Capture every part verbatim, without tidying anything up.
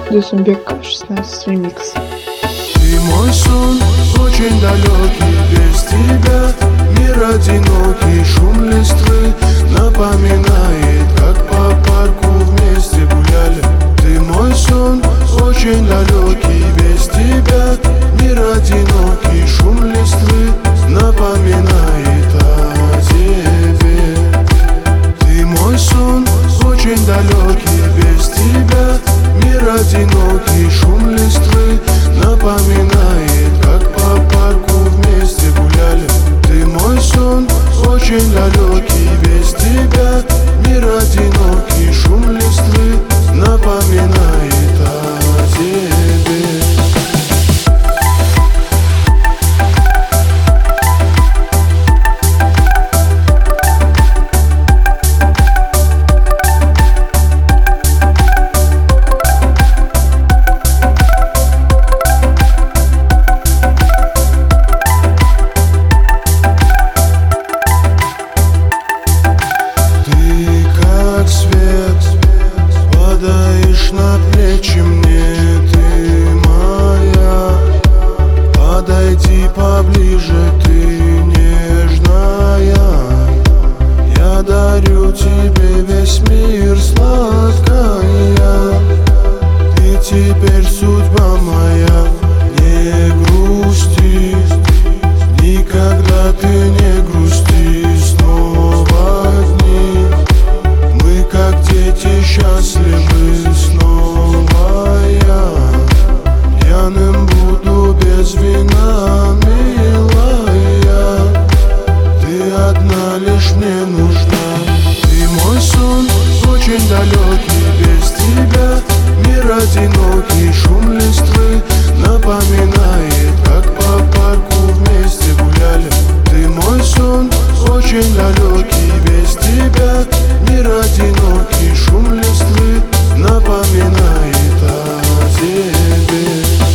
Дюсумбек шестнадцать ремикс. Ты мой сон, очень далекий, без тебя мир одинокий, шум листвы напоминает, как по парку вместе гуляли. Ты мой сон, очень далекий, без тебя мир одинокий, шум листвы напоминает о тебе. Ты мой сон, очень далекий, без тебя мир одинокий, шум листвы напоминает, как по парку вместе гуляли. Ты мой сон, очень далекий, без тебя мир одинокий, шум листвы напоминает о тебе. Падаешь на плечи мне, ты моя. Подойди поближе, ты нежная. Я дарю тебе весь мир, сладкая. Ты теперь судьба моя, не грусти. Никогда ты не грусти, снова дни. Мы как дети счастливы снова я. Пьяным буду без вина, милая. Ты одна лишь мне нужна. Ты мой сон, очень далекий, без тебя мир одинокий, шум листвы напоминает, как по парку вместе гуляли. Ты мой сон, очень далекий, без тебя мир одинокий, шум листвы напоминает о тебе.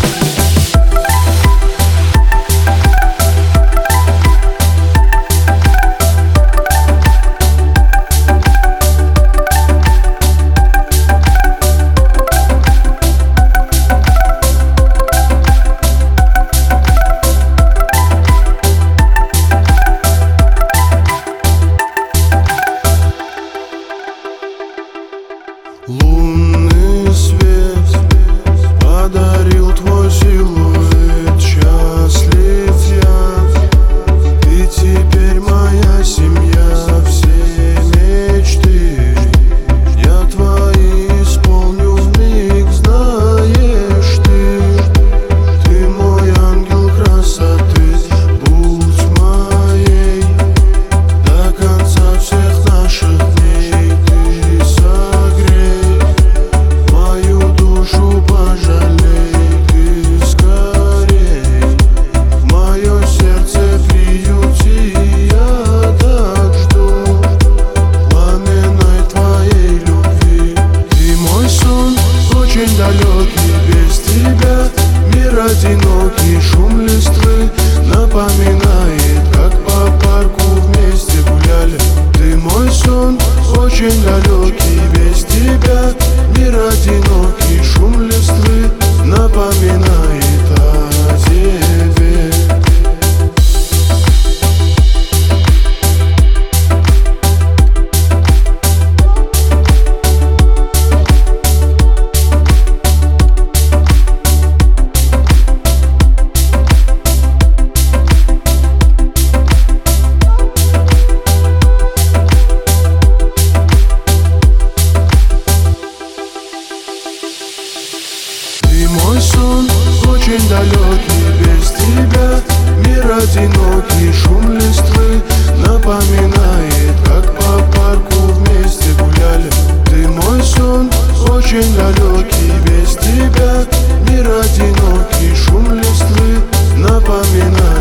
Лунный свет подарил твой силуэт, счастлив я. Ты теперь моя семья, все мечты я твои исполню вмиг, знаешь ты. Ты мой ангел красоты, будь моей до конца всех наших дней. Ты согрей мою душу, пожалей ты скорей. Мое сердце приюти, я так жду пламенной твоей любви. Ты мой сон, очень далекий, без тебя мир одинокий, шум листвы напоминает, как по парку вместе гуляли. Ты мой сон, очень далекий, без тебя мир одинокий, шум листвы напоминает о тебе. Ты мой сон, очень далекий, без тебя мир одинокий, шум листвы напоминает, как по парку вместе гуляли. Ты мой сон, очень далекий, без тебя мир одинокий, шум листвы напоминает.